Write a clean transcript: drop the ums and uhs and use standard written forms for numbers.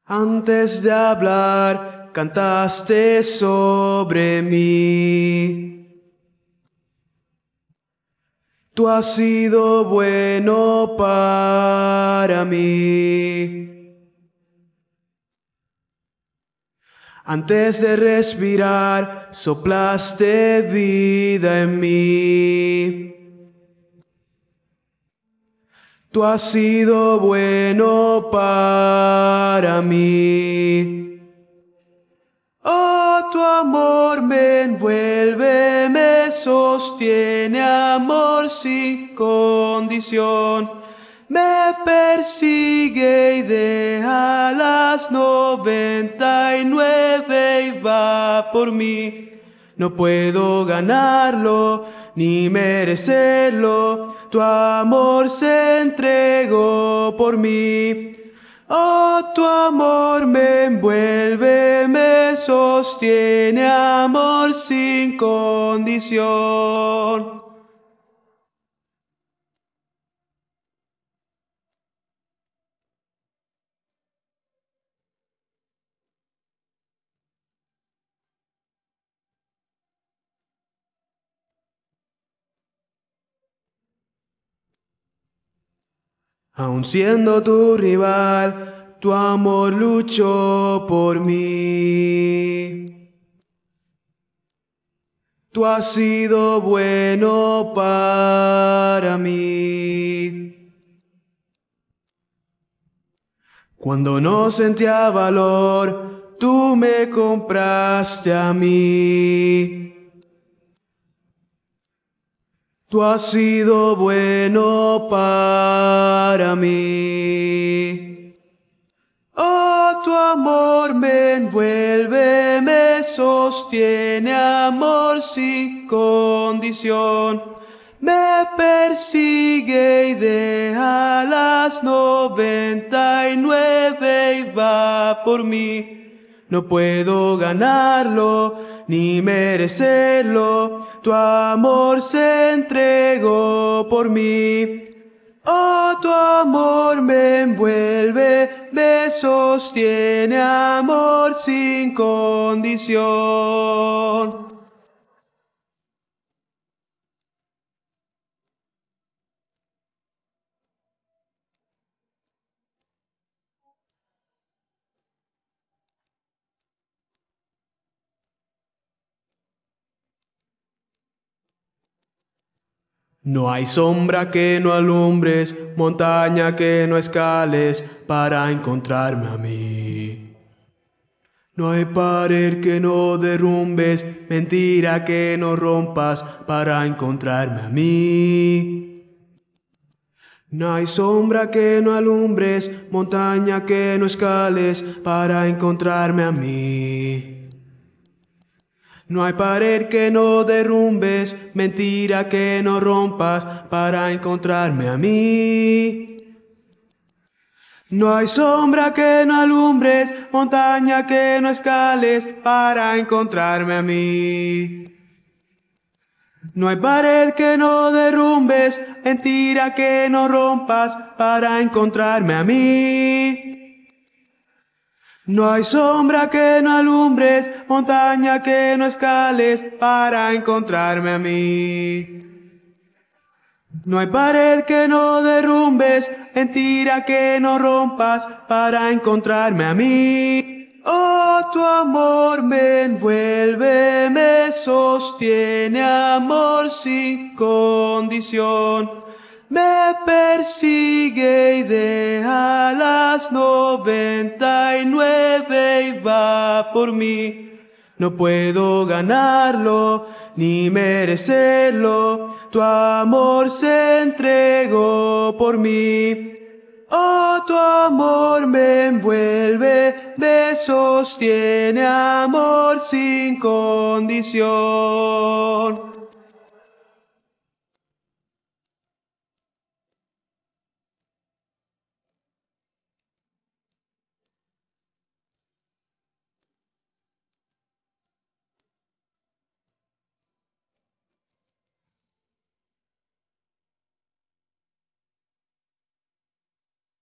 Antes de hablar, cantaste sobre mí. Tú has sido bueno para mí. Antes de respirar, soplaste vida en mí. Tú has sido bueno para mí. Oh, tu amor me envuelve, me sostiene, amor sin condición. Me persigue y deja las 99 y va por mí. No puedo ganarlo ni merecerlo. Tu amor se entregó por mí. Oh, tu amor me envuelve, me sostiene, amor sin condición. Aun siendo tu rival, tu amor luchó por mí. Tú has sido bueno para mí. Cuando no sentía valor, tú me compraste a mí. Tú has sido bueno para mí. Oh, tu amor me envuelve, me sostiene, amor sin condición. Me persigue y deja las 99 y va por mí. No puedo ganarlo ni merecerlo. Tu amor se entregó por mí. Oh, tu amor me envuelve, me sostiene, amor sin condición. No hay sombra que no alumbres, montaña que no escales para encontrarme a mí. No hay pared que no derrumbes, mentira que no rompas para encontrarme a mí. No hay sombra que no alumbres, montaña que no escales para encontrarme a mí. No hay pared que no derrumbes, mentira que no rompas para encontrarme a mí. No hay sombra que no alumbres, montaña que no escales para encontrarme a mí. No hay pared que no derrumbes, mentira que no rompas para encontrarme a mí. No hay sombra que no alumbres, montaña que no escales para encontrarme a mí. No hay pared que no derrumbes, mentira que no rompas para encontrarme a mí. Oh, tu amor me envuelve, me sostiene, amor sin condición. Me persigue y deja las 99 y va por mí. No puedo ganarlo ni merecerlo. Tu amor se entregó por mí. Oh, tu amor me envuelve, me sostiene, amor sin condición.